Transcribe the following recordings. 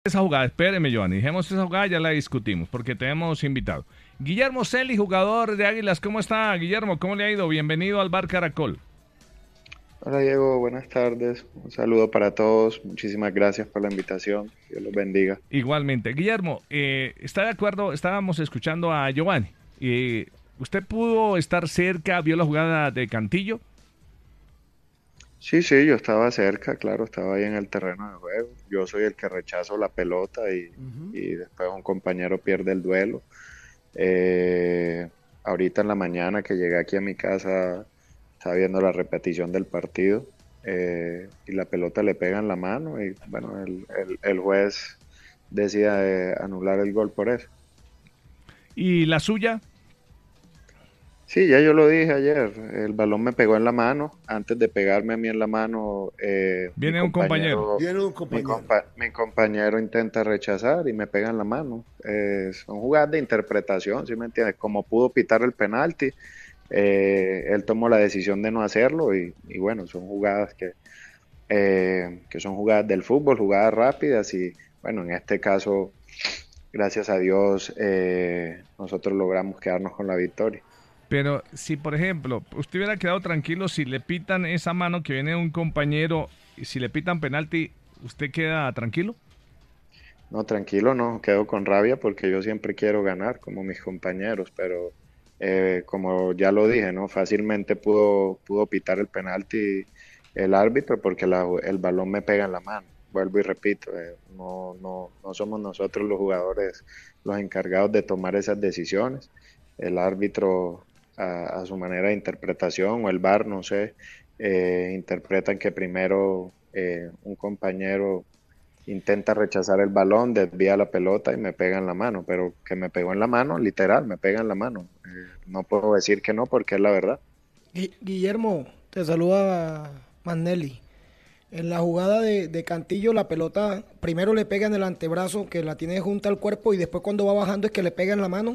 Esa jugada, espéreme, Giovanni, dejemos esa jugada, ya la discutimos, porque tenemos invitado. Guillermo Celi, jugador de Águilas, ¿cómo está, Guillermo? ¿Cómo le ha ido? Bienvenido al Bar Caracol. Hola Diego, buenas tardes. Un saludo para todos. Muchísimas gracias por la invitación. Dios los bendiga. Igualmente. Guillermo, ¿está de acuerdo? Estábamos escuchando a Giovanni. ¿Usted pudo estar cerca, vio la jugada de Cantillo? Sí, sí, yo estaba cerca, claro, estaba ahí en el terreno de juego. Yo soy el que rechazo la pelota y después un compañero pierde el duelo. Eh, Ahorita en la mañana que llegué aquí a mi casa, estaba viendo la repetición del partido y la pelota le pega en la mano y bueno, el juez decide anular el gol por eso. ¿Y la suya? Sí, ya yo lo dije ayer, el balón me pegó en la mano, antes de pegarme a mí en la mano, mi Viene un compañero. compañero, Viene un compañero. mi compañero intenta rechazar y me pega en la mano. Son jugadas de interpretación, ¿sí me entiendes? Como pudo pitar el penalti, él tomó la decisión de no hacerlo y bueno, son jugadas que son jugadas del fútbol, jugadas rápidas y bueno, en este caso, gracias a Dios, nosotros logramos quedarnos con la victoria. Pero si, por ejemplo, usted hubiera quedado tranquilo si le pitan esa mano que viene un compañero y si le pitan penalti, ¿usted queda tranquilo? No, tranquilo, no, quedo con rabia porque yo siempre quiero ganar como mis compañeros, pero como ya lo dije, ¿no? Fácilmente pudo pitar el penalti el árbitro porque el balón me pega en la mano. Vuelvo y repito, no somos nosotros los jugadores los encargados de tomar esas decisiones. El árbitro a su manera de interpretación o el VAR, no sé, interpretan que primero un compañero intenta rechazar el balón, desvía la pelota y me pega en la mano, pero que me pegó en la mano, literal, me pega en la mano. No puedo decir que no porque es la verdad. Guillermo, te saluda Manelli. En la jugada de Cantillo, la pelota primero le pega en el antebrazo, que la tiene junta al cuerpo, y después cuando va bajando es que le pega en la mano.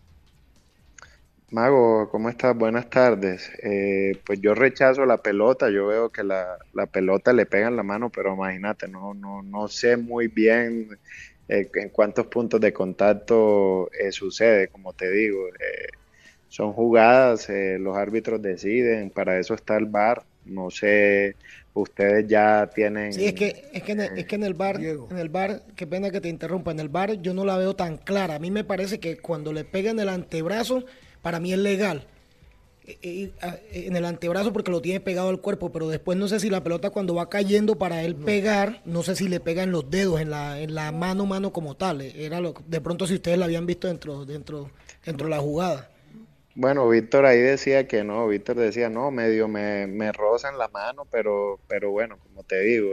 Mago, ¿cómo estás? Buenas tardes. Pues yo rechazo la pelota, yo veo que la pelota le pega en la mano, pero imagínate, no sé muy bien en cuántos puntos de contacto sucede, como te digo. Son jugadas, los árbitros deciden, para eso está el VAR. No sé, ustedes ya Sí, tienen... es que en el bar, Diego. qué pena que te interrumpa, en el bar yo no la veo tan clara. A mí me parece que cuando le pega en el antebrazo, para mí es legal. En el antebrazo porque lo tiene pegado al cuerpo, pero después no sé si la pelota cuando va cayendo para él pegar, no sé si le pega en los dedos, en la mano como tal. De pronto si ustedes la habían visto dentro de la jugada. Bueno, Víctor ahí decía que no, Víctor decía, no, medio me rozan la mano, pero bueno, como te digo,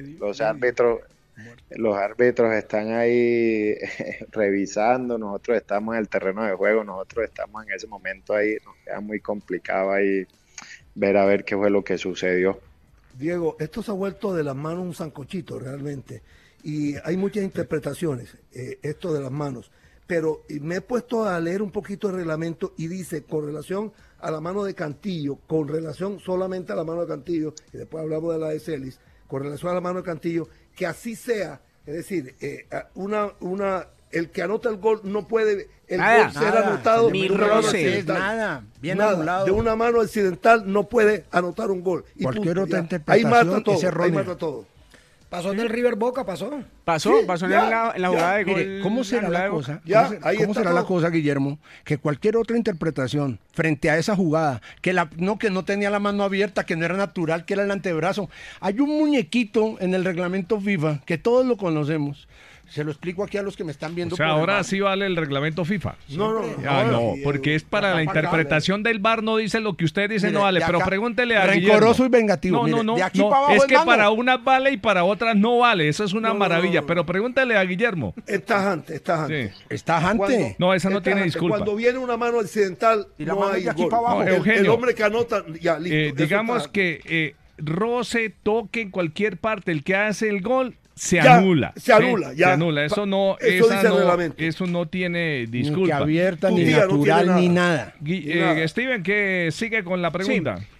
los árbitros están ahí revisando, nosotros estamos en el terreno de juego, nosotros estamos en ese momento ahí, nos queda muy complicado ahí ver a ver qué fue lo que sucedió. Diego, esto se ha vuelto de las manos un sancochito realmente. Y hay muchas interpretaciones, esto de las manos. Pero me he puesto a leer un poquito el reglamento y dice, con relación a la mano de Cantillo, con relación solamente a la mano de Cantillo, y después hablamos de la de Celis, con relación a la mano de Cantillo, que así sea. Es decir, el que anota el gol no puede gol ser anotado ni de una mano roce, accidental. nada, bien Nada, anulado. de una mano accidental no puede anotar un gol. Y Cualquier punto, otra ya. interpretación Ahí mata todo, es ahí errónea. mata todo. Pasó en el River Boca, pasó. Pasó Sí, en ya, la ya. jugada de gol. Mire, ¿cómo será la anulada de Boca. cosa? Ya, ¿Cómo, ahí cómo está será la todo. cosa, Guillermo? Que cualquier otra interpretación frente a esa jugada, que no tenía la mano abierta, que no era natural, que era el antebrazo. Hay un muñequito en el reglamento FIFA que todos lo conocemos. Se lo explico aquí a los que me están viendo. O sea, por el ahora bar. sí vale el reglamento FIFA. No, No, porque es para la interpretación del VAR, no dice lo que usted dice, Mire, no vale, de pero acá, pregúntele a rencoroso Guillermo. y vengativo. No, Mire, no, no, de aquí no, para abajo es el que mango. para unas vale y para otras no vale, eso es una No, no, maravilla, no. pero pregúntele a Guillermo. Estás antes. Sí. Está jante. No, esa no Estás tiene antes. disculpa. Cuando viene una mano accidental, Y la no mano hay de aquí gol. para abajo. No, El Eugenio. hombre que anota, ya, listo. eso Digamos está- que roce, toque en cualquier parte, el que hace el gol se Ya, anula. se anula, ya. Se anula, eso no, Eso esa dice el no, reglamento. eso no tiene Ni que disculpa. abierta, Tu ni día no natural, tiene ni nada. nada. Ni nada. Steven, que sigue con la pregunta. Sí.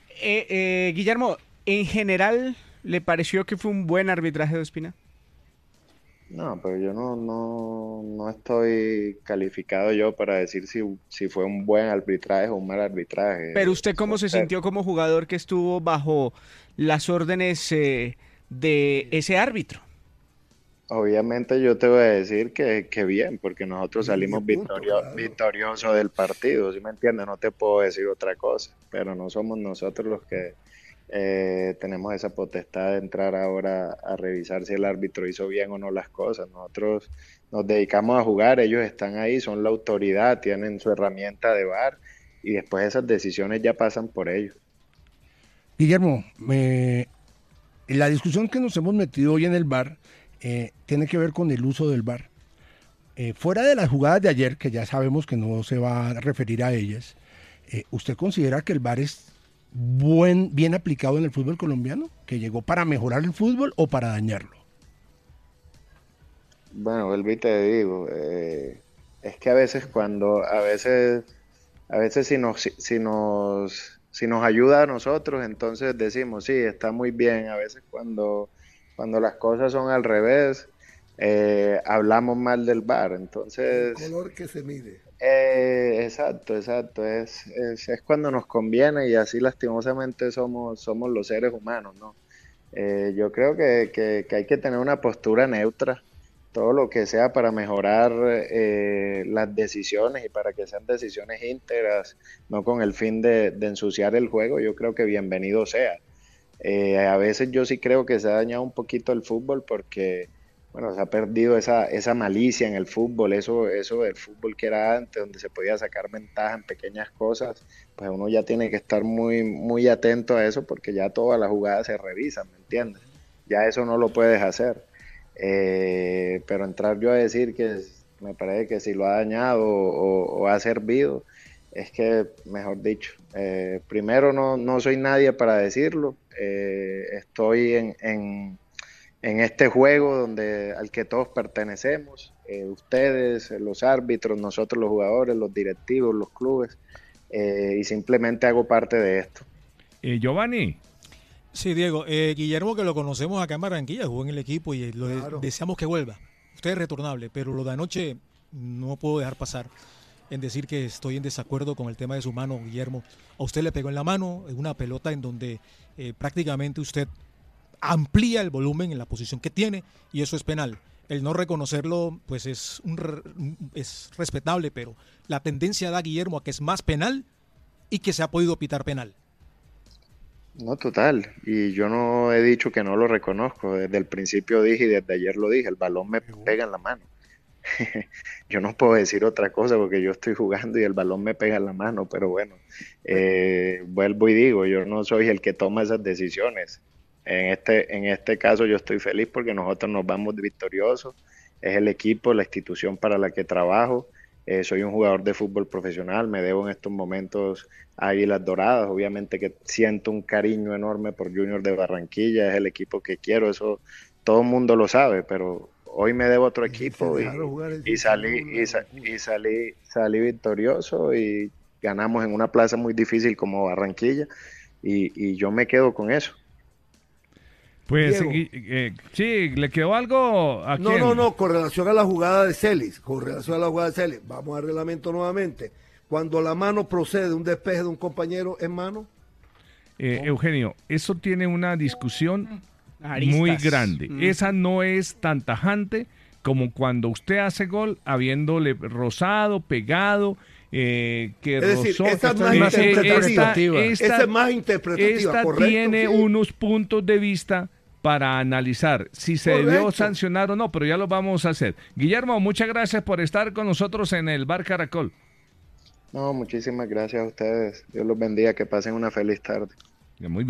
Guillermo, en general, ¿le pareció que fue un buen arbitraje de Ospina? No, pero yo no estoy calificado yo para decir si fue un buen arbitraje o un mal arbitraje. Pero usted, ¿cómo se sintió como jugador que estuvo bajo las órdenes de ese árbitro? Obviamente yo te voy a decir que bien, porque nosotros salimos Claro. victoriosos del partido, ¿sí me entiendes? No te puedo decir otra cosa, pero no somos nosotros los que tenemos esa potestad de entrar ahora a revisar si el árbitro hizo bien o no las cosas. Nosotros nos dedicamos a jugar, ellos están ahí, son la autoridad, tienen su herramienta de VAR y después esas decisiones ya pasan por ellos. Guillermo, la discusión que nos hemos metido hoy en el VAR tiene que ver con el uso del VAR. Fuera de las jugadas de ayer, que ya sabemos que no se va a referir a ellas, ¿usted considera que el VAR es bien aplicado en el fútbol colombiano? ¿Que llegó para mejorar el fútbol o para dañarlo? Bueno, Elvi, te digo, es que a veces si nos ayuda a nosotros, entonces decimos, sí, está muy bien. A veces cuando las cosas son al revés, hablamos mal del VAR. El Entonces, color que se mide. exacto. Es cuando nos conviene y así lastimosamente somos los seres humanos, ¿no? Yo creo que hay que tener una postura neutra, todo lo que sea para mejorar las decisiones y para que sean decisiones íntegras, no con el fin de ensuciar el juego. Yo creo que bienvenido sea. A veces yo sí creo que se ha dañado un poquito el fútbol porque, bueno, se ha perdido esa malicia en el fútbol, eso del fútbol que era antes, donde se podía sacar ventaja en pequeñas cosas. Pues uno ya tiene que estar muy atento a eso porque ya todas las jugadas se revisan, ¿me entiendes? Ya eso no lo puedes hacer. Pero entrar yo a decir que me parece que si lo ha dañado o ha servido, es que, mejor dicho, primero no soy nadie para decirlo. Estoy en este juego al que todos pertenecemos, ustedes, los árbitros, nosotros los jugadores, los directivos, los clubes, y simplemente hago parte de esto. Giovanni. Sí, Diego. Guillermo, que lo conocemos acá en Barranquilla, jugó en el equipo y Claro. deseamos que vuelva. Usted es retornable, pero lo de anoche no puedo dejar pasar en decir que estoy en desacuerdo con el tema de su mano, Guillermo. A usted le pegó en la mano, en una pelota en donde prácticamente usted amplía el volumen en la posición que tiene y eso es penal. El no reconocerlo pues es respetable, pero la tendencia da, Guillermo, a que es más penal y que se ha podido pitar penal. No, total. Y yo no he dicho que no lo reconozco. Desde el principio dije y desde ayer lo dije, el balón me pega en la mano. Yo no puedo decir otra cosa porque yo estoy jugando y el balón me pega en la mano, pero bueno, vuelvo y digo, yo no soy el que toma esas decisiones. En este caso yo estoy feliz porque nosotros nos vamos victoriosos. Es el equipo, la institución para la que trabajo. Soy un jugador de fútbol profesional, me debo en estos momentos a Águilas Doradas. Obviamente que siento un cariño enorme por Junior de Barranquilla, es el equipo que quiero, eso todo el mundo lo sabe, pero hoy me debo a otro equipo salí victorioso y ganamos en una plaza muy difícil como Barranquilla y yo me quedo con eso. Pues Diego. sí, ¿le quedó algo a quién? No, con relación a la jugada de Celis, vamos al reglamento nuevamente. Cuando la mano procede de un despeje de un compañero, ¿es mano? Eugenio, eso tiene una discusión Aristas. muy grande. Esa no es tan tajante como cuando usted hace gol habiéndole rozado, pegado, que Es decir, rozó. esta es más interpretativa. Esta Esa es más interpretativa, esta correcto, tiene sí. unos puntos de vista para analizar si se debió Correcto. sancionar o no, pero ya lo vamos a hacer. Guillermo, muchas gracias por estar con nosotros en el Bar Caracol. No, muchísimas gracias a ustedes. Dios los bendiga, que pasen una feliz tarde. Muy bien.